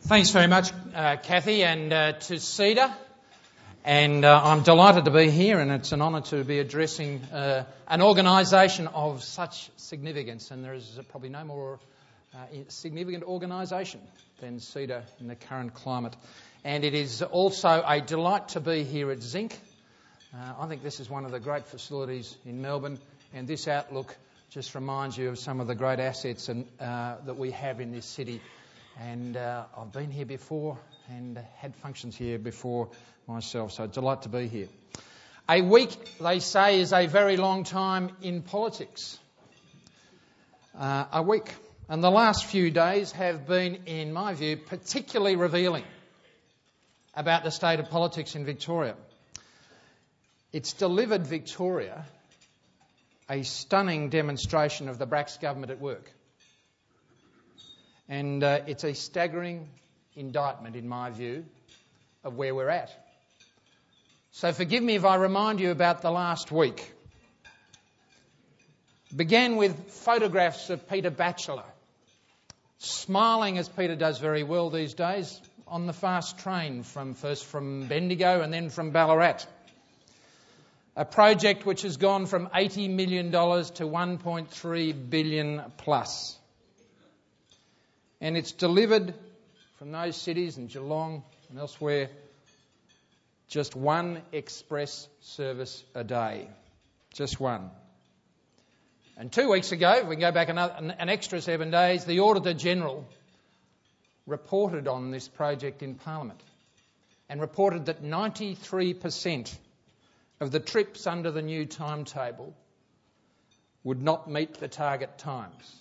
Thanks very much, Kathy, and to CEDA. And I'm delighted to be here, and it's an honour to be addressing an organisation of such significance. And there is probably no more significant organisation than CEDA in the current climate. And it is also a delight to be here at Zinc. I think this is one of the great facilities in Melbourne, and this outlook just reminds you of some of the great assets that we have in this city. And I've been here before and had functions here before myself, so delight to be here. A week, they say, is a very long time in politics. A week. And the last few days have been, in my view, particularly revealing about the state of politics in Victoria. It's delivered Victoria a stunning demonstration of the Bracks government at work. And it's a staggering indictment, in my view, of where we're at. So forgive me if I remind you about the last week. Began with photographs of Peter Batchelor, smiling as Peter does very well these days, on the fast train first from Bendigo and then from Ballarat. A project which has gone from $80 million to $1.3 billion plus. And it's delivered from those cities in Geelong and elsewhere just one express service a day. Just one. And 2 weeks ago, if we can go back an extra 7 days, the Auditor General reported on this project in Parliament and reported that 93% of the trips under the new timetable would not meet the target times.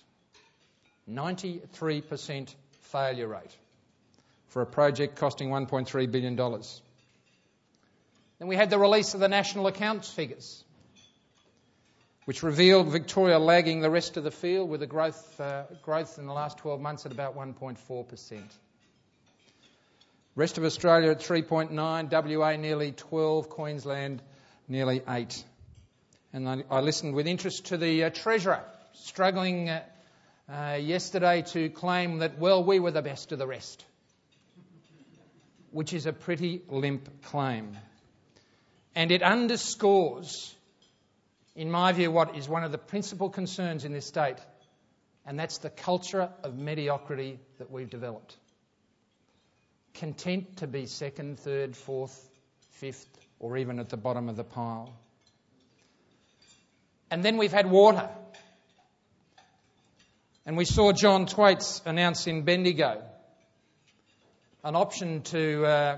93% failure rate for a project costing $1.3 billion. Then we had the release of the National Accounts figures, which revealed Victoria lagging the rest of the field with a growth in the last 12 months at about 1.4%. Rest of Australia at 3.9, WA nearly 12, Queensland nearly 8. And I listened with interest to the Treasurer struggling yesterday to claim that, well, we were the best of the rest, which is a pretty limp claim. And it underscores, in my view, what is one of the principal concerns in this state, and that's the culture of mediocrity that we've developed. Content to be second, third, fourth, fifth, or even at the bottom of the pile. And then we've had water. And we saw John Thwaites announce in Bendigo an option to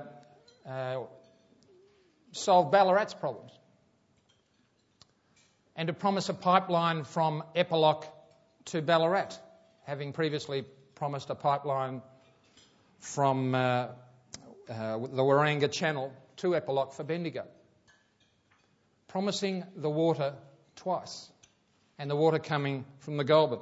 solve Ballarat's problems and to promise a pipeline from Eppalock to Ballarat, having previously promised a pipeline from the Waranga Channel to Eppalock for Bendigo. Promising the water twice, and the water coming from the Goulburn.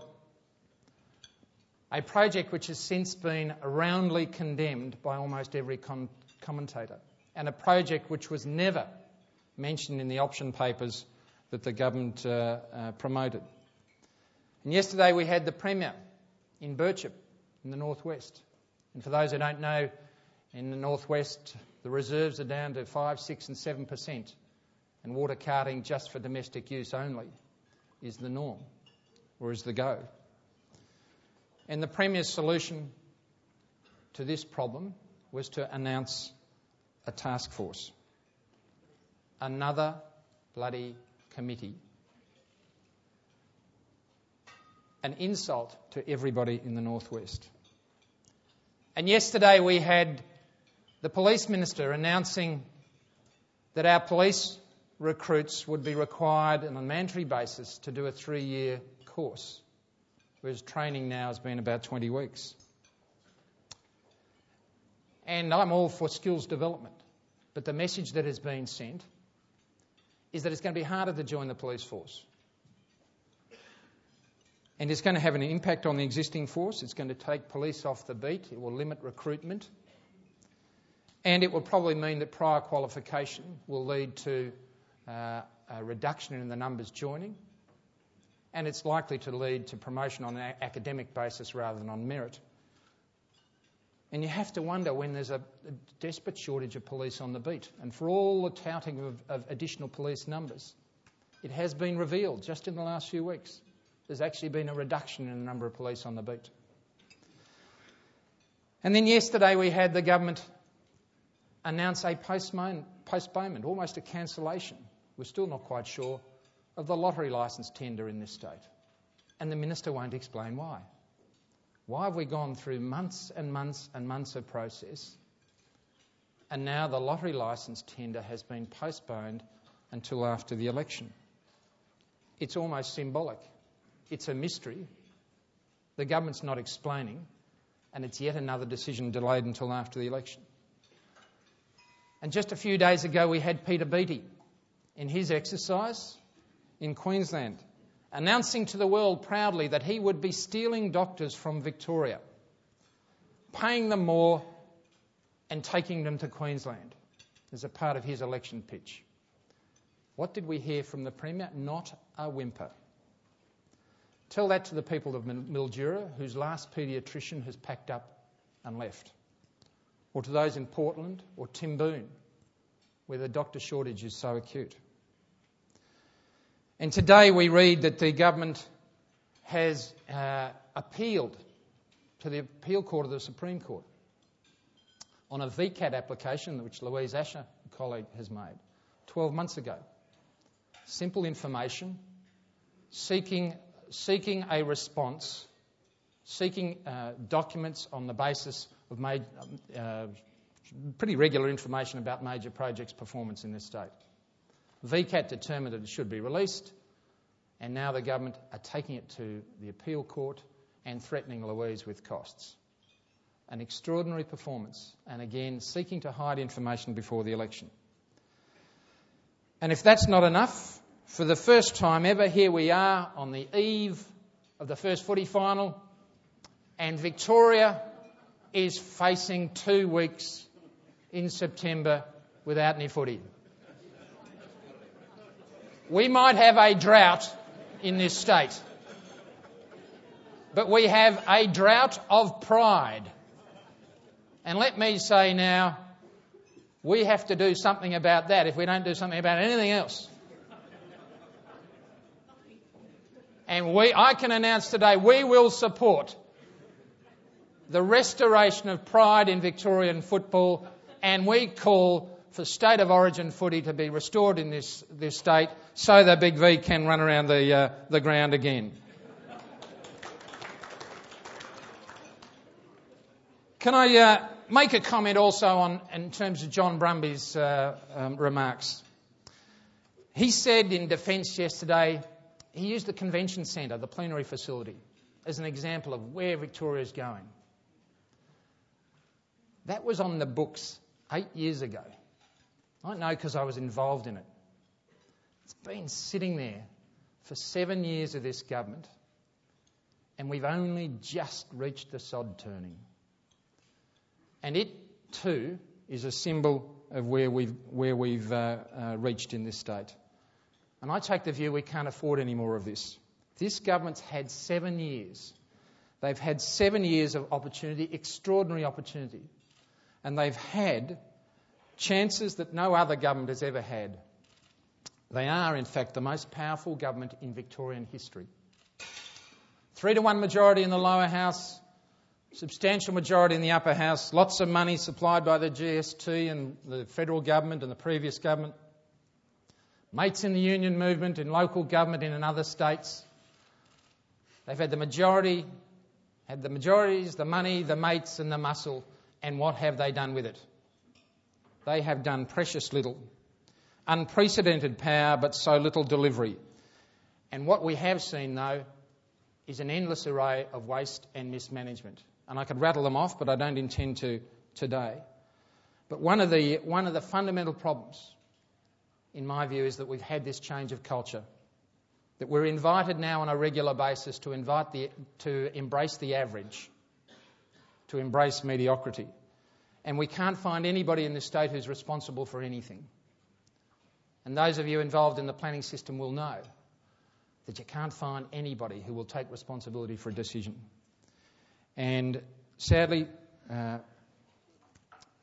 A project which has since been roundly condemned by almost every commentator, and a project which was never mentioned in the option papers that the government promoted. And yesterday we had the Premier in Birchip in the northwest. And for those who don't know, in the northwest the reserves are down to 5, 6 and 7%, and water carting just for domestic use only is the norm, or is the go. And the Premier's solution to this problem was to announce a task force. Another bloody committee. An insult to everybody in the northwest. And yesterday we had the Police Minister announcing that our police recruits would be required on a mandatory basis to do a 3-year course, whereas training now has been about 20 weeks. And I'm all for skills development, but the message that has been sent is that it's going to be harder to join the police force. And it's going to have an impact on the existing force. It's going to take police off the beat. It will limit recruitment. And it will probably mean that prior qualification will lead to a reduction in the numbers joining. And it's likely to lead to promotion on an academic basis rather than on merit. And you have to wonder when there's a desperate shortage of police on the beat. And for all the touting of additional police numbers, it has been revealed just in the last few weeks. There's actually been a reduction in the number of police on the beat. And then yesterday we had the government announce a postponement, almost a cancellation. We're still not quite sure of the lottery licence tender in this state. And the minister won't explain why. Why have we gone through months and months and months of process, and now the lottery licence tender has been postponed until after the election? It's almost symbolic. It's a mystery. The government's not explaining, and it's yet another decision delayed until after the election. And just a few days ago we had Peter Beattie in his exercise in Queensland, announcing to the world proudly that he would be stealing doctors from Victoria, paying them more and taking them to Queensland as a part of his election pitch. What did we hear from the Premier? Not a whimper. Tell that to the people of Mildura, whose last paediatrician has packed up and left. Or to those in Portland or Timboon, where the doctor shortage is so acute. And today we read that the government has appealed to the appeal court of the Supreme Court on a VCAT application which Louise Asher, a colleague, has made 12 months ago. Simple information, seeking a response, seeking documents on the basis of pretty regular information about major projects' performance in this state. VCAT determined that it should be released, and now the government are taking it to the appeal court and threatening Louise with costs. An extraordinary performance, and again seeking to hide information before the election. And if that's not enough, for the first time ever, here we are on the eve of the first footy final, and Victoria is facing 2 weeks in September without any footy. We might have a drought in this state, but we have a drought of pride. And let me say now, we have to do something about that if we don't do something about anything else. And I can announce today, we will support the restoration of pride in Victorian football, and we call for state of origin footy to be restored in this state so the Big V can run around the ground again. Can I make a comment also in terms of John Brumby's remarks? He said in defence yesterday, he used the convention centre, the plenary facility, as an example of where Victoria is going. That was on the books 8 years ago. I know because I was involved in it. It's been sitting there for 7 years of this government, and we've only just reached the sod turning. And it too is a symbol of where we've reached in this state. And I take the view we can't afford any more of this. This government's had 7 years. They've had 7 years of opportunity, extraordinary opportunity, and they've had chances that no other government has ever had. They are, in fact, the most powerful government in Victorian history. 3-1 majority in the lower house, substantial majority in the upper house, lots of money supplied by the GST and the federal government and the previous government, mates in the union movement, in local government and in other states. They've had the majorities, the money, the mates and the muscle, and what have they done with it? They have done precious little. Unprecedented power, but so little delivery. And what we have seen, though, is an endless array of waste and mismanagement. And I could rattle them off, but I don't intend to today. But one of the fundamental problems, in my view, is that we've had this change of culture. That we're invited now on a regular basis to embrace the average, to embrace mediocrity. And we can't find anybody in this state who's responsible for anything. And those of you involved in the planning system will know that you can't find anybody who will take responsibility for a decision. And sadly,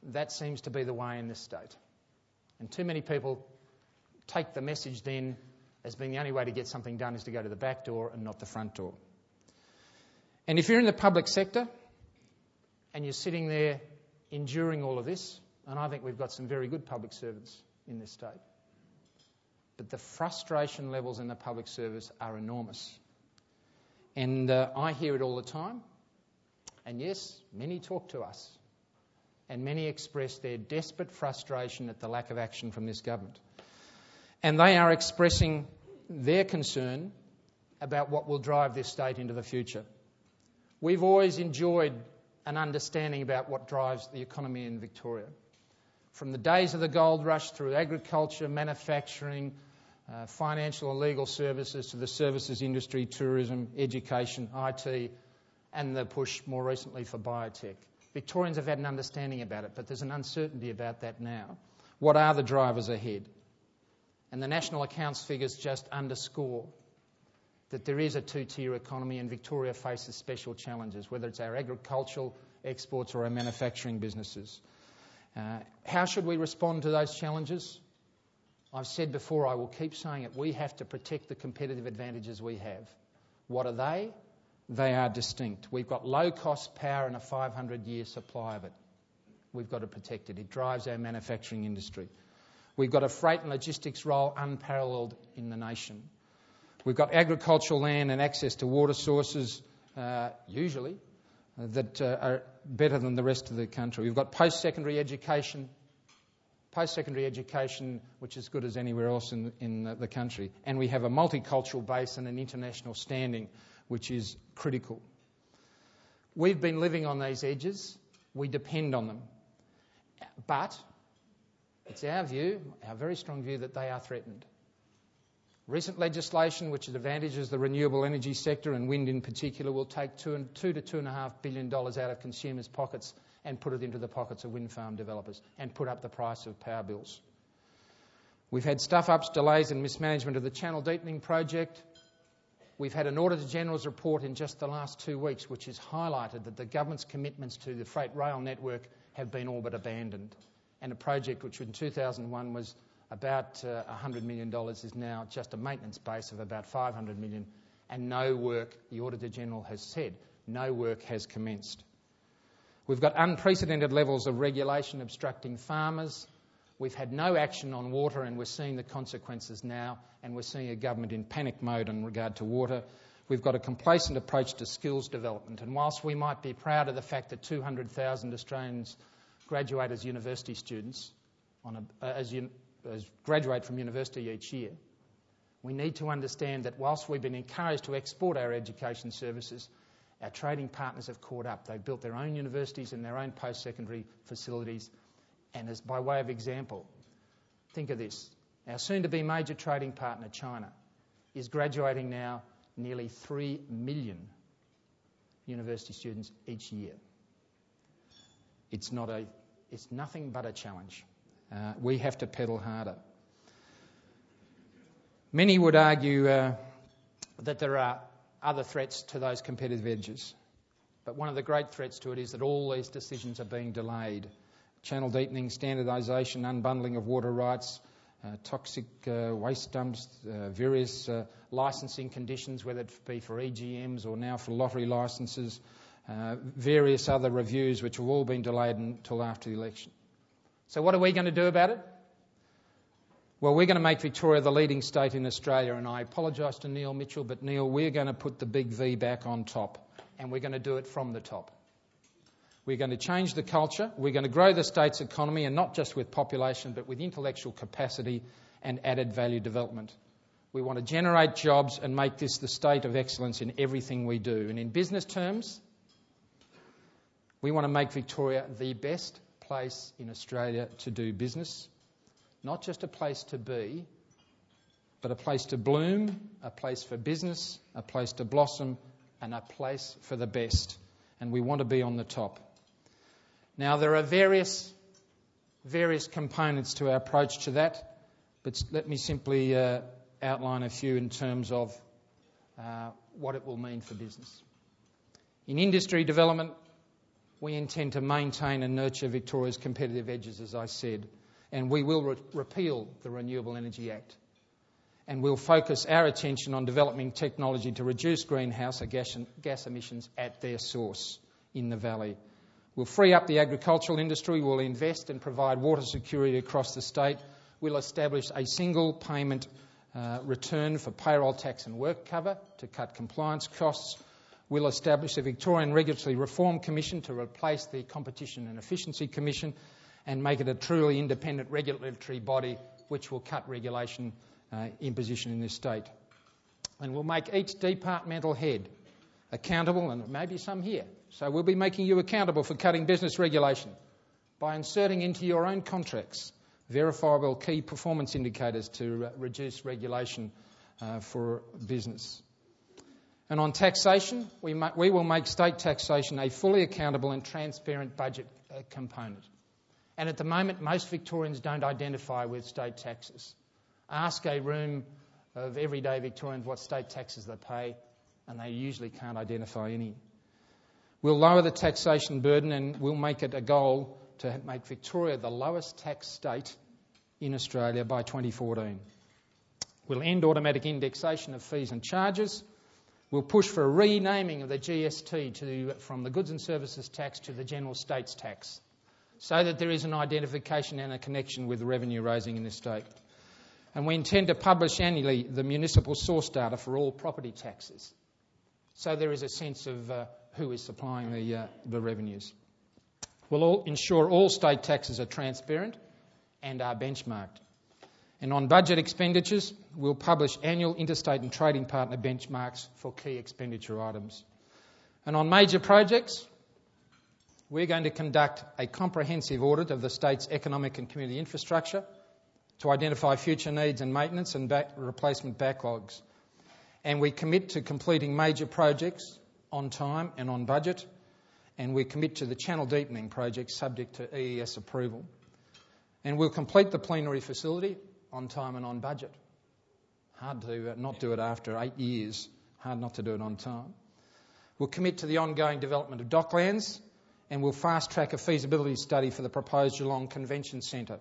that seems to be the way in this state. And too many people take the message then as being the only way to get something done is to go to the back door and not the front door. And if you're in the public sector and you're sitting there enduring all of this, and I think we've got some very good public servants in this state, but the frustration levels in the public service are enormous. And I hear it all the time. And yes, many talk to us. And many express their desperate frustration at the lack of action from this government. And they are expressing their concern about what will drive this state into the future. We've always enjoyed an understanding about what drives the economy in Victoria. From the days of the gold rush through agriculture, manufacturing, financial and legal services to the services industry, tourism, education, IT, and the push more recently for biotech. Victorians have had an understanding about it, but there's an uncertainty about that now. What are the drivers ahead? And the national accounts figures just underscore that there is a two-tier economy and Victoria faces special challenges, whether it's our agricultural exports or our manufacturing businesses. How should we respond to those challenges? I've said before, I will keep saying it, we have to protect the competitive advantages we have. What are they? They are distinct. We've got low-cost power and a 500-year supply of it. We've got to protect it. It drives our manufacturing industry. We've got a freight and logistics role unparalleled in the nation. We've got agricultural land and access to water sources, usually, that are better than the rest of the country. We've got post-secondary education, which is good as anywhere else in the country. And we have a multicultural base and an international standing, which is critical. We've been living on these edges. We depend on them. But it's our view, our very strong view, that they are threatened. Recent legislation which advantages the renewable energy sector and wind in particular will take $2 to $2.5 billion out of consumers' pockets and put it into the pockets of wind farm developers and put up the price of power bills. We've had stuff-ups, delays and mismanagement of the Channel Deepening project. We've had an Auditor General's report in just the last 2 weeks which has highlighted that the government's commitments to the freight rail network have been all but abandoned. And a project which in 2001 was about $100 million is now just a maintenance base of about $500 million. And no work, the Auditor General has said, no work has commenced. We've got unprecedented levels of regulation obstructing farmers. We've had no action on water and we're seeing the consequences now, and we're seeing a government in panic mode in regard to water. We've got a complacent approach to skills development, and whilst we might be proud of the fact that 200,000 Australians graduate as university students, graduate from university each year, we need to understand that whilst we've been encouraged to export our education services, our trading partners have caught up. They've built their own universities and their own post-secondary facilities. And as by way of example, think of this. Our soon-to-be major trading partner, China, is graduating now nearly 3 million university students each year. It's nothing but a challenge. We have to pedal harder. Many would argue that there are other threats to those competitive edges. But one of the great threats to it is that all these decisions are being delayed. Channel deepening, standardisation, unbundling of water rights, toxic waste dumps, various licensing conditions, whether it be for EGMs or now for lottery licences, various other reviews which have all been delayed until after the election. So what are we going to do about it? Well, we're going to make Victoria the leading state in Australia, and I apologise to Neil Mitchell, but Neil, we're going to put the big V back on top, and we're going to do it from the top. We're going to change the culture. We're going to grow the state's economy, and not just with population, but with intellectual capacity and added value development. We want to generate jobs and make this the state of excellence in everything we do. And in business terms, we want to make Victoria the best place in Australia to do business. Not just a place to be, but a place to bloom, a place for business, a place to blossom, and a place for the best. And we want to be on the top. Now, there are various components to our approach to that, but let me simply outline a few in terms of what it will mean for business. In industry development, we intend to maintain and nurture Victoria's competitive edges, as I said, and we will repeal the Renewable Energy Act. And we'll focus our attention on developing technology to reduce greenhouse gas emissions at their source in the valley. We'll free up the agricultural industry, we'll invest and provide water security across the state, we'll establish a single payment return for payroll tax and work cover to cut compliance costs. We'll establish a Victorian Regulatory Reform Commission to replace the Competition and Efficiency Commission and make it a truly independent regulatory body which will cut regulation imposition in this state. And we'll make each departmental head accountable, and maybe some here. So we'll be making you accountable for cutting business regulation by inserting into your own contracts verifiable key performance indicators to reduce regulation for business. And on taxation, we will make state taxation a fully accountable and transparent budget component. And at the moment, most Victorians don't identify with state taxes. Ask a room of everyday Victorians what state taxes they pay, and they usually can't identify any. We'll lower the taxation burden, and we'll make it a goal to make Victoria the lowest tax state in Australia by 2014. We'll end automatic indexation of fees and charges. We'll push for a renaming of the GST from the Goods and Services Tax to the General States Tax, so that there is an identification and a connection with revenue raising in this state. And we intend to publish annually the municipal source data for all property taxes, so there is a sense of who is supplying the revenues. We'll ensure all state taxes are transparent and are benchmarked. And on budget expenditures, we'll publish annual interstate and trading partner benchmarks for key expenditure items. And on major projects, we're going to conduct a comprehensive audit of the state's economic and community infrastructure to identify future needs and maintenance and replacement backlogs. And we commit to completing major projects on time and on budget, and we commit to the channel deepening project subject to EES approval. And we'll complete the plenary facility on time and on budget. Hard to not do it after 8 years, hard not to do it on time. We'll commit to the ongoing development of Docklands, and we'll fast-track a feasibility study for the proposed Geelong Convention Centre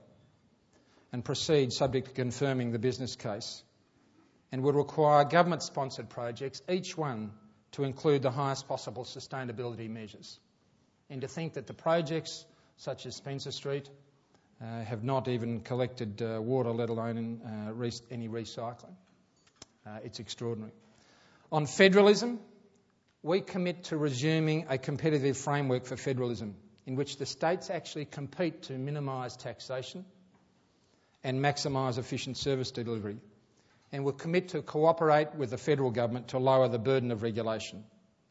and proceed subject to confirming the business case. And will require government-sponsored projects, each one to include the highest possible sustainability measures. And to think that the projects such as Spencer Street have not even collected water, let alone any recycling. It's extraordinary. On federalism, we commit to resuming a competitive framework for federalism in which the states actually compete to minimise taxation and maximise efficient service delivery. And we'll commit to cooperate with the federal government to lower the burden of regulation.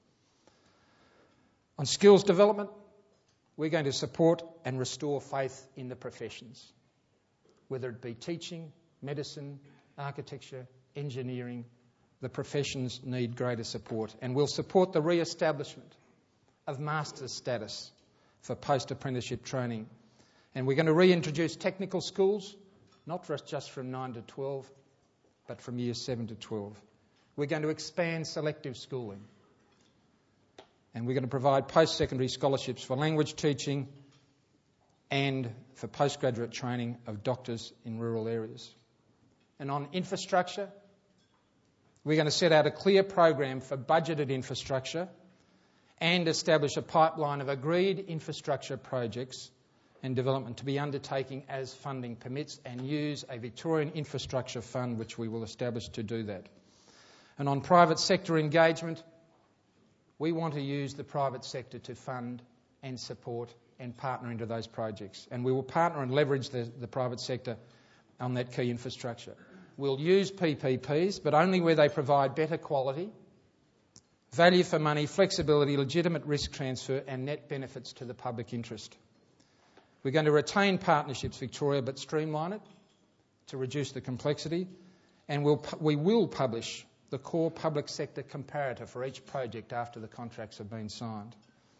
On skills development, we're going to support and restore faith in the professions, whether it be teaching, medicine, architecture, engineering. The professions need greater support, and we'll support the re-establishment of master's status for post-apprenticeship training. And we're going to reintroduce technical schools, not just from 9 to 12, but from years 7 to 12. We're going to expand selective schooling. And we're going to provide post-secondary scholarships for language teaching and for postgraduate training of doctors in rural areas. And on infrastructure, we're going to set out a clear program for budgeted infrastructure and establish a pipeline of agreed infrastructure projects and development to be undertaken as funding permits, and use a Victorian Infrastructure Fund which we will establish to do that. And on private sector engagement, we want to use the private sector to fund and support and partner into those projects. And we will partner and leverage the private sector on that key infrastructure. We'll use PPPs, but only where they provide better quality, value for money, flexibility, legitimate risk transfer and net benefits to the public interest. We're going to retain Partnerships Victoria but streamline it to reduce the complexity, and we will publish the core public sector comparator for each project after the contracts have been signed.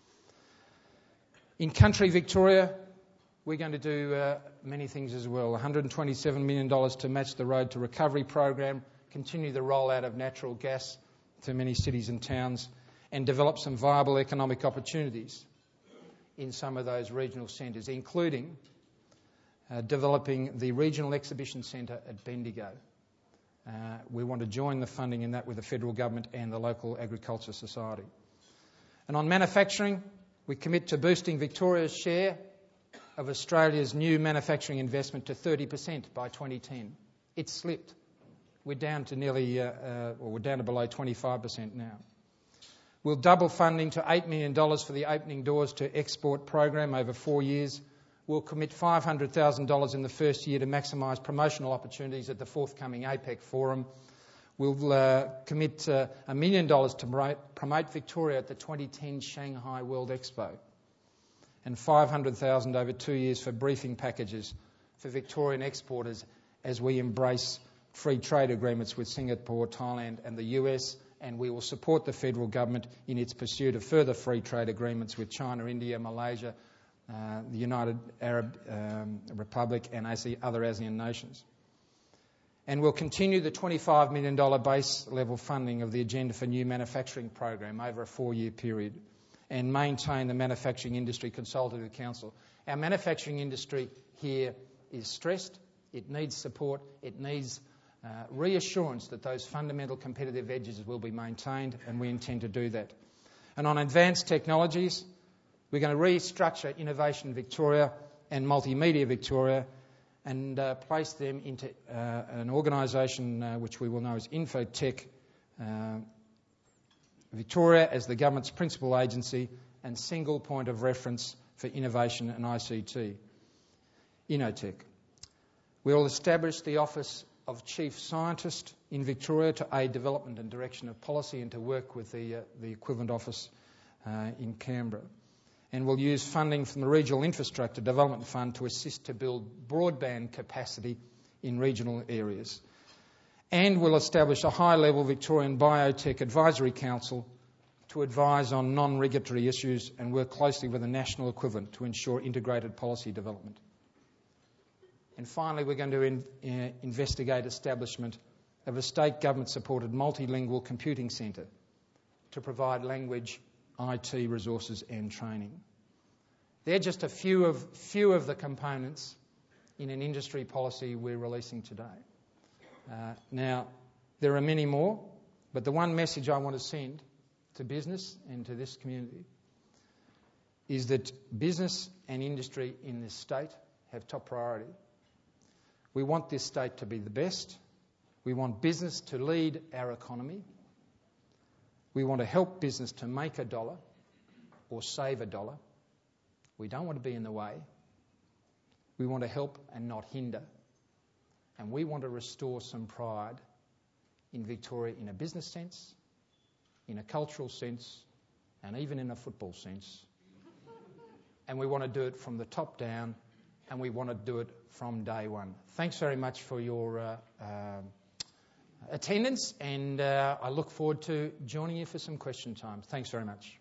In country Victoria, we're going to do many things as well. $127 million to match the Road to Recovery program, continue the rollout of natural gas to many cities and towns, and develop some viable economic opportunities in some of those regional centres, including developing the Regional Exhibition Centre at Bendigo. We want to join the funding in that with the federal government and the local agriculture society. And on manufacturing, we commit to boosting Victoria's share of Australia's new manufacturing investment to 30% by 2010. It's slipped. We're down to we're down to below 25% now. We'll double funding to $8 million for the Opening Doors to Export program over 4 years. We'll commit $500,000 in the first year to maximise promotional opportunities at the forthcoming APEC forum. We'll commit $1 million to promote Victoria at the 2010 Shanghai World Expo, and $500,000 over 2 years for briefing packages for Victorian exporters as we embrace free trade agreements with Singapore, Thailand and the US, and we will support the federal government in its pursuit of further free trade agreements with China, India, Malaysia, the United Arab Republic and other ASEAN nations. And we'll continue the $25 million base level funding of the Agenda for New Manufacturing program over a 4-year period, and maintain the Manufacturing Industry Consultative Council. Our manufacturing industry here is stressed. It needs support. It needs reassurance that those fundamental competitive edges will be maintained, and we intend to do that. And on advanced technologies, we're going to restructure Innovation Victoria and Multimedia Victoria and place them into an organisation which we will know as Infotech Victoria as the government's principal agency and single point of reference for innovation and ICT, Innotech. We will establish the Office of Chief Scientist in Victoria to aid development and direction of policy and to work with the equivalent office in Canberra. And we'll use funding from the Regional Infrastructure Development Fund to assist to build broadband capacity in regional areas. And we'll establish a high-level Victorian Biotech Advisory Council to advise on non-regulatory issues and work closely with the national equivalent to ensure integrated policy development. And finally, we're going to investigate establishment of a state government-supported multilingual computing centre to provide language, IT resources and training. They're just a few of the components in an industry policy we're releasing today. Now, there are many more, but the one message I want to send to business and to this community is that business and industry in this state have top priority. We want this state to be the best. We want business to lead our economy. We want to help business to make a dollar or save a dollar. We don't want to be in the way. We want to help and not hinder. And we want to restore some pride in Victoria in a business sense, in a cultural sense, and even in a football sense. And we want to do it from the top down, and we want to do it from day one. Thanks very much for your attendance, and I look forward to joining you for some question time. Thanks very much.